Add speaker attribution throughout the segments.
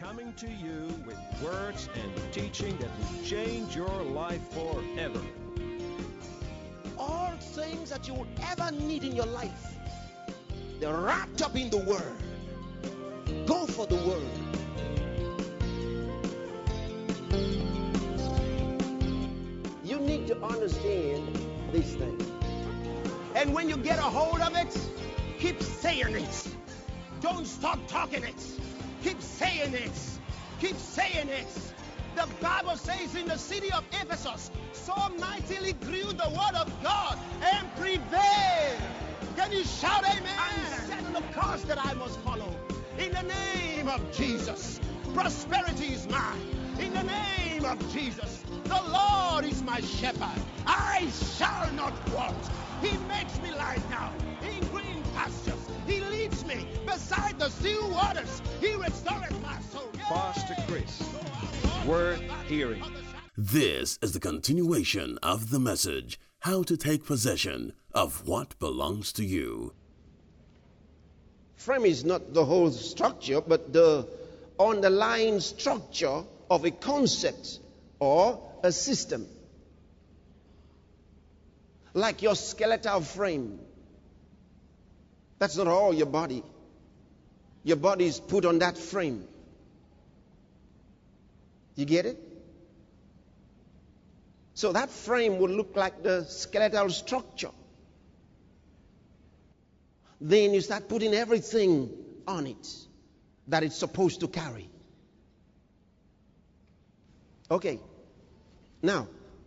Speaker 1: coming to you with words and teaching that will change your life forever.
Speaker 2: All things that you would ever need in your life, they're wrapped up in the Word. Go for the Word. You need to understand these things. And when you get a hold of it, keep saying it. Don't stop talking it. Keep saying it. Keep saying it. The Bible says in the city of Ephesus, so mightily grew the word of God and prevailed. Can you shout amen? I'm setting the course that I must follow. In the name of Jesus, prosperity is mine. In the name of Jesus, the Lord is my shepherd. I shall not want. He makes me lie down in green pastures. He leads me beside the still waters. He restoreth my soul.
Speaker 1: Pastor Chris, worth hearing.
Speaker 3: This is the continuation of the message, How to Take Possession of What Belongs to You.
Speaker 2: Frame is not the whole structure, but the underlying structure of a concept or a system. Like your skeletal frame. That's not all your body. Your body is put on that frame. You get it? So that frame would look like the skeletal structure. Then you start putting everything on it that it's supposed to carry. Okay. Now,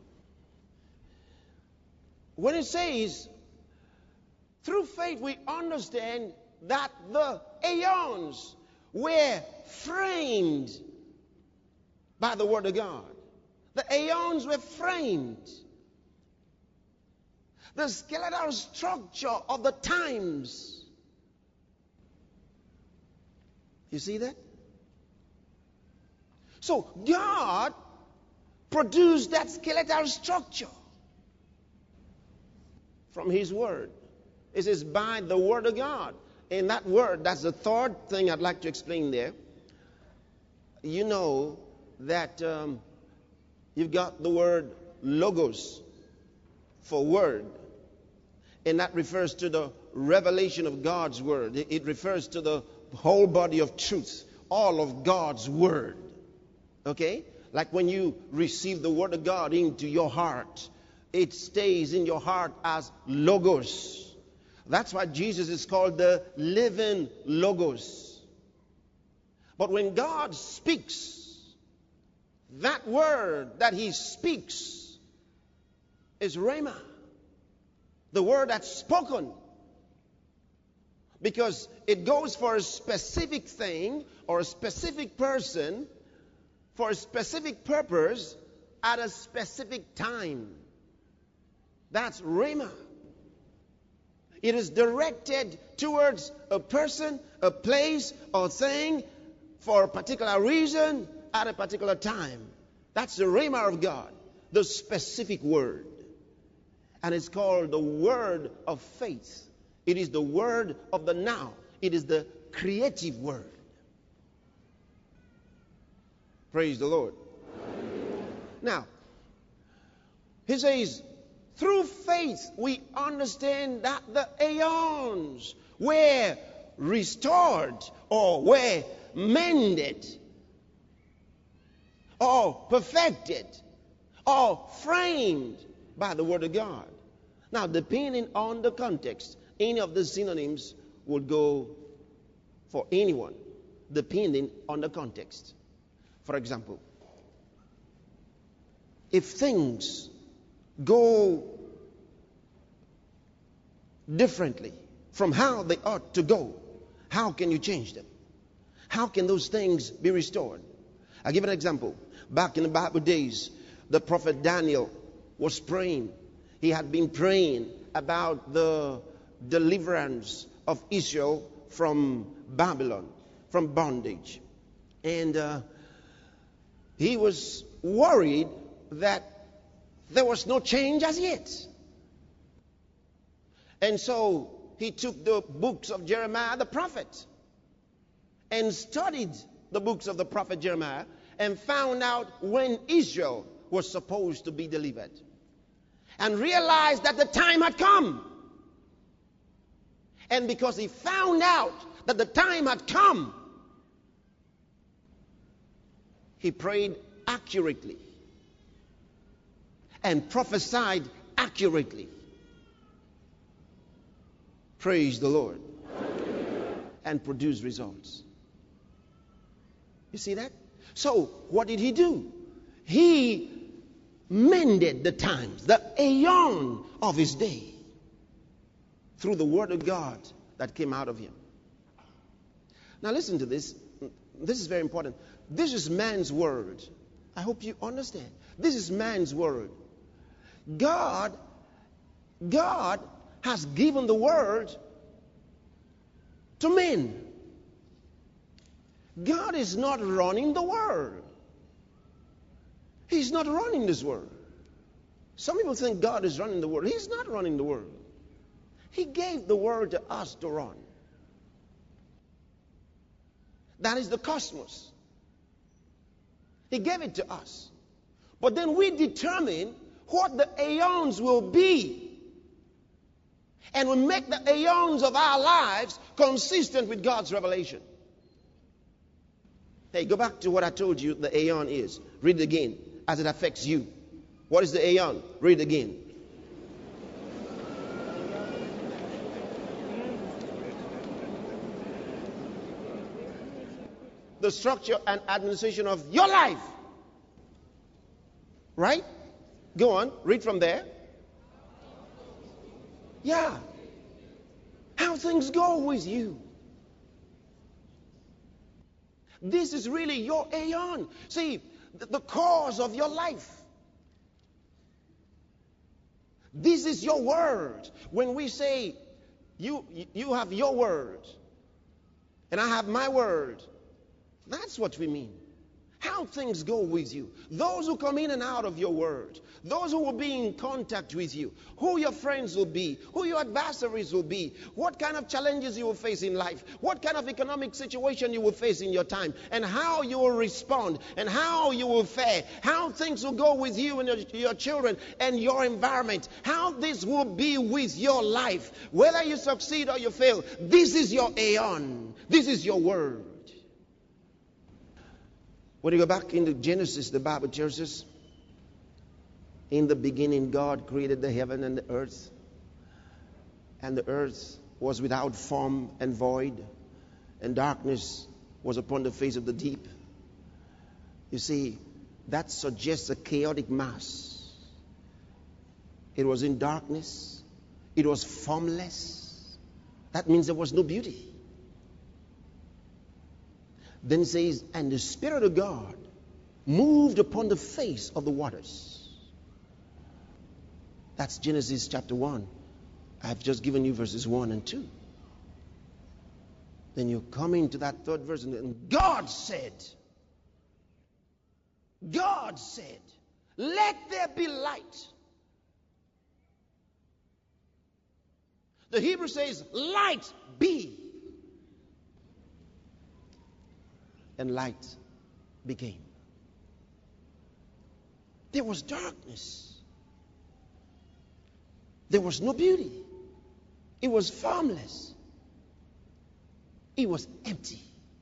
Speaker 2: when it says, through faith we understand that the aeons were framed by the Word of God. The aeons were framed. The skeletal structure of the times. You see that? So God produced that skeletal structure from His Word. It says by the Word of God. And that word, that's the third thing I'd like to explain there. You know that you've got the word logos for word. And that refers to the revelation of God's word. It refers to the whole body of truth, all of God's word. Okay? Like when you receive the word of God into your heart, it stays in your heart as logos. That's why Jesus is called the living logos. But when God speaks, that word that He speaks is rhema. The word that's spoken. Because it goes for a specific thing or a specific person for a specific purpose at a specific time. That's rhema. It is directed towards a person, a place, or thing for a particular reason at a particular time. That's the rhema of God, the specific word. And it's called the word of faith. It is the word of the now. It is the creative word. Praise the Lord. Now, He says, through faith, we understand that the aeons were restored or were mended or perfected or framed by the Word of God. Now, depending on the context, any of the synonyms would go for anyone, depending on the context. For example, if things go differently from how they ought to go, how can you change them? How can those things be restored? I'll give an example. Back in the Bible days, the prophet Daniel was praying. He had been praying about the deliverance of Israel from Babylon, from bondage. And he was worried that there was no change as yet. And so he took the books of Jeremiah the prophet and studied the books of the prophet Jeremiah and found out when Israel was supposed to be delivered, and realized that the time had come. And because he found out that the time had come, he prayed accurately and prophesied accurately. Praise the Lord. And produced results. You see that? So, what did he do? He mended the times, the aeon of his day, through the word of God that came out of him. Now listen to this. This is very important. This is man's word. I hope you understand. This is man's word. God has given the word to men. God is not running the world. He's not running this world. Some people think God is running the world. He's not running the world. He gave the world to us to run. That is the cosmos. He gave it to us. But then we determine what the aeons will be. And we make the aeons of our lives consistent with God's revelation. Hey, go back to what I told you the aeon is. Read it again as it affects you. What is the aeon? Read it again. The structure and administration of your life. Right? Go on. Read from there. Yeah. How things go with you. This is really your aeon. See, the cause of your life. This is your word. When we say, you have your word, and I have my word, that's what we mean. How things go with you. Those who come in and out of your word. Those who will be in contact with you. Who your friends will be. Who your adversaries will be. What kind of challenges you will face in life. What kind of economic situation you will face in your time. And how you will respond. And how you will fare. How things will go with you and your children and your environment. How this will be with your life. Whether you succeed or you fail. This is your aeon. This is your word. When you go back into Genesis, the Bible tells us, in the beginning God created the heaven and the earth. And the earth was without form and void. And darkness was upon the face of the deep. You see, that suggests a chaotic mass. It was in darkness. It was formless. That means there was no beauty. Then it says, and the Spirit of God moved upon the face of the waters. That's Genesis chapter 1. I've just given you verses 1 and 2. Then you come into that third verse, and God said, let there be light. The Hebrew says, light be. And light became. There was darkness. There was no beauty. It was formless. It was empty.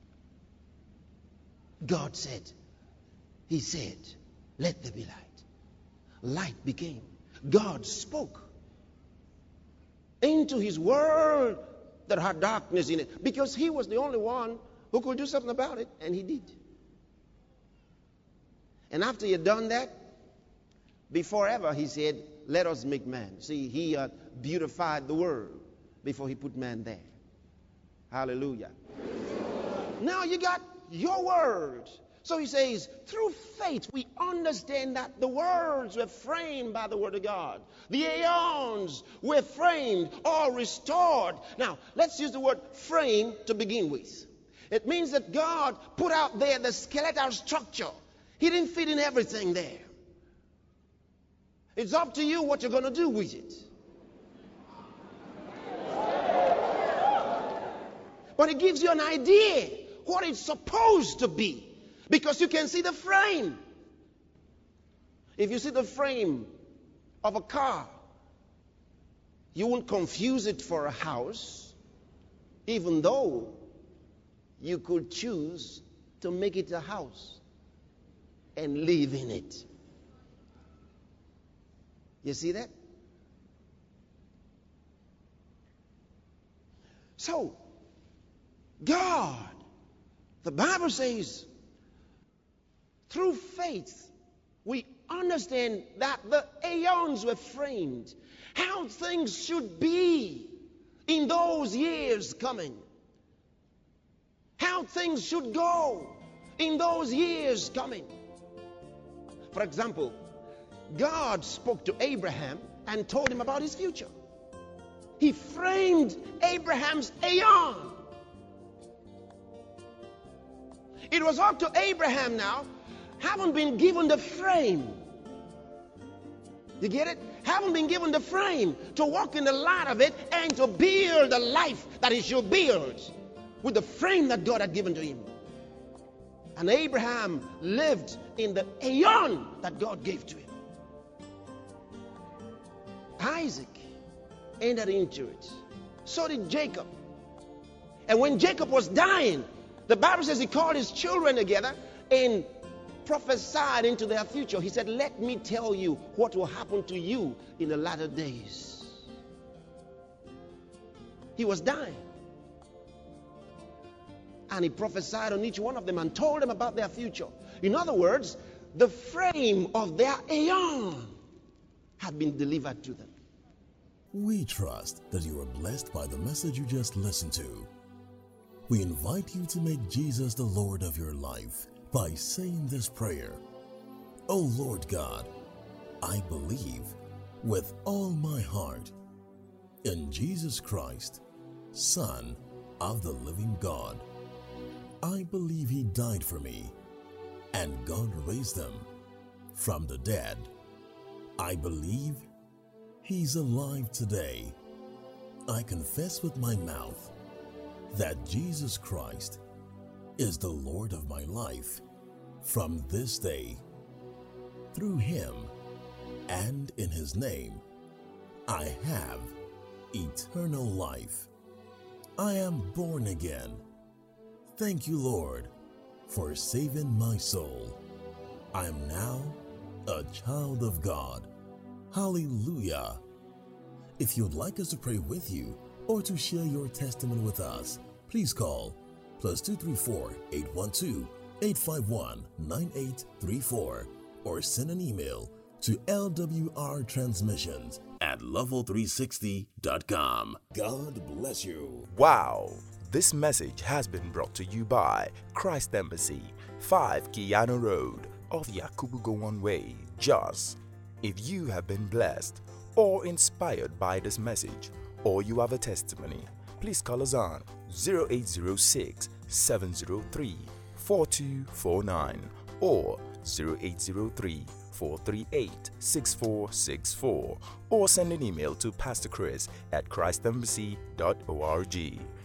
Speaker 2: God said, He said, let there be light. Light became. God spoke into His world that had darkness in it, because He was the only one who could do something about it, and He did. And after He had done that, before ever He said, let us make man. See, He beautified the world before He put man there. Hallelujah. Now you got your word. So He says, through faith we understand that the worlds were framed by the word of God. The aeons were framed or restored. Now, let's use the word frame to begin with. It means that God put out there the skeletal structure. He didn't fit in everything there. It's up to you what you're going to do with it. But it gives you an idea what it's supposed to be. Because you can see the frame. If you see the frame of a car, you won't confuse it for a house, even though you could choose to make it a house and live in it. You see that? So, God, the Bible says, through faith, we understand that the aeons were framed, how things should be in those years coming, how things should go in those years coming. For example, God spoke to Abraham and told him about his future. He framed Abraham's aeon. It was up to Abraham now, having been given the frame. You get it? Having been given the frame to walk in the light of it and to build the life that he should build with the frame that God had given to him. And Abraham lived in the aeon that God gave to him. Isaac entered into it. So did Jacob. And when Jacob was dying, the Bible says he called his children together and prophesied into their future. He said, let me tell you what will happen to you in the latter days. He was dying. And he prophesied on each one of them and told them about their future. In other words, the frame of their aeon had been delivered to them.
Speaker 3: We trust that you are blessed by the message you just listened to. We invite you to make Jesus the Lord of your life by saying this prayer. Oh Lord God, I believe with all my heart in Jesus Christ, Son of the living God. I believe He died for me and God raised Him from the dead. I believe He's alive today. I confess with my mouth that Jesus Christ is the Lord of my life from this day. Through Him and in His name, I have eternal life. I am born again. Thank you, Lord, for saving my soul. I am now a child of God. Hallelujah. If you'd like us to pray with you or to share your testimony with us, please call +234 812 851 9834 or send an email to lwrtransmissions@level360.com. God bless you.
Speaker 4: Wow! This message has been brought to you by Christ Embassy, 5 Kiano Road, off Yakubu Gowon Way, Jos. If you have been blessed or inspired by this message, or you have a testimony, please call us on 0806 703 4249 or 0803 438 6464 or send an email to Pastor Chris at christembassy.org.